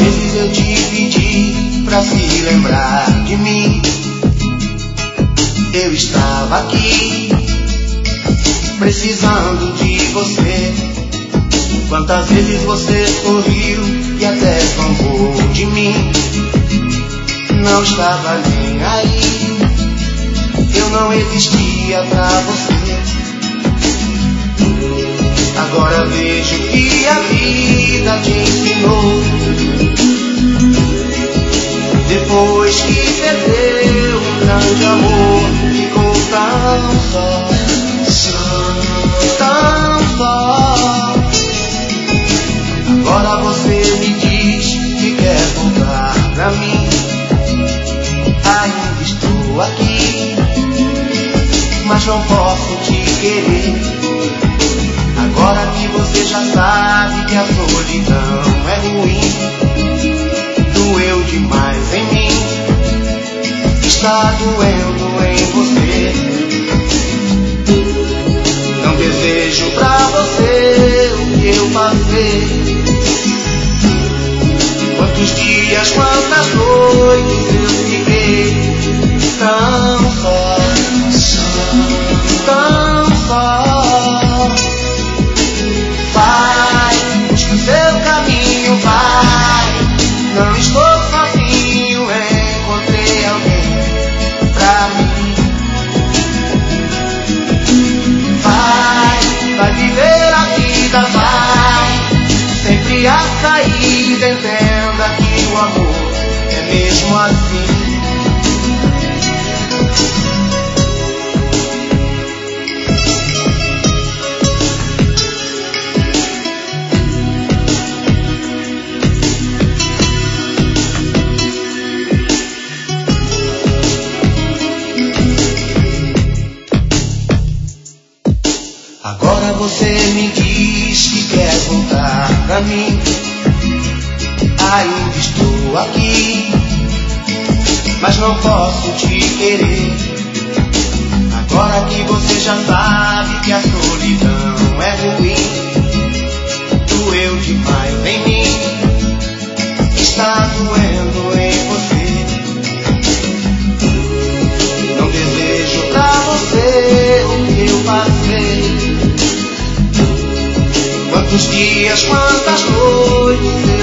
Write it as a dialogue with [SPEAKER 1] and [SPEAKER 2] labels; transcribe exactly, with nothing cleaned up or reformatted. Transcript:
[SPEAKER 1] vezes eu te pedi pra se lembrar de mim. Eu estava aqui, precisando de você. Quantas vezes você sorriu e até zombou de mim. Não estava nem aí, eu não existia pra você. Agora vejo que a vida te ensinou. Depois que perdeu um grande amor, ficou tão só, tão só. Agora você me diz que quer voltar pra mim. Ainda estou aqui, mas não posso te querer. Agora que você já sabe que a solidão é ruim, doeu demais em mim, está doendo em você. Não desejo pra você o que eu passei. Quantos dias, quantas noites eu fiquei tão só, tão só. Vai, busca o seu caminho, vai. Não estou sozinho, encontrei alguém pra mim. Vai, vai viver a vida, vai. Sempre a saída, entenda que o amor é mesmo assim. Agora você me diz que quer voltar pra mim. Ainda estou aqui, mas não posso te querer. Agora que você já sabe que a solidão é ruim, doeu demais em mim, está doendo em você. Não desejo pra você o que eu passei. Quantos dias, quantas noites